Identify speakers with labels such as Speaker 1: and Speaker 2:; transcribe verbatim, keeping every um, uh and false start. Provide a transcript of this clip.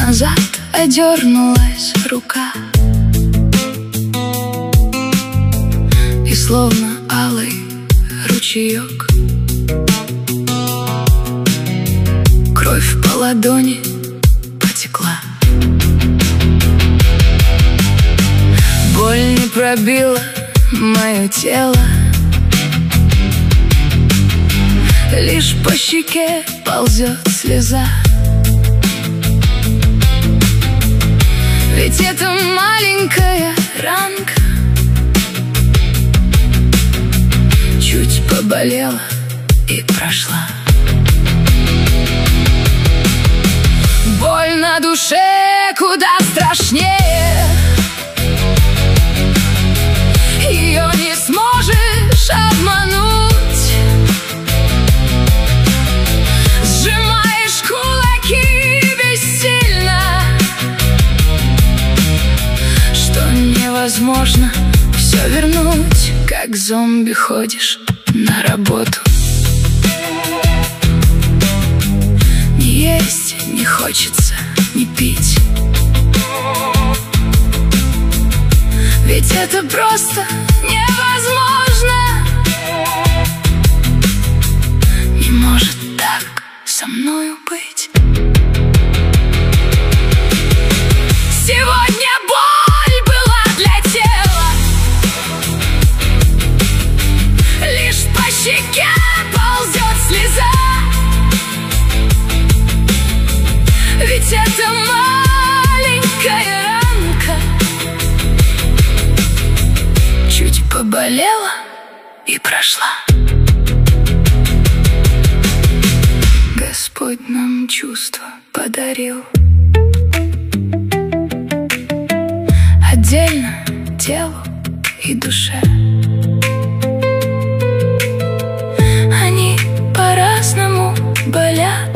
Speaker 1: назад одернулась рука, и словно алый ручеек кровь по ладони потекла. Боль не пробила мое тело, лишь по щеке ползет слеза. Ведь это маленькая ранка чуть поболела и прошла. Боль на душе куда страшнее, ее не сможешь обмануть. Сжимаешь кулаки бессильно, что невозможно все вернуть. Как зомби ходишь на работу, не есть не хочется, не пить. Ведь это просто невозможно. Не может так со мною быть. Сегодня боль была для тела, лишь по щеке ползет слеза. Ведь это маленькая ранка чуть поболела и прошла. Господь нам чувства подарил, отдельно телу и душе. Они по-разному болят,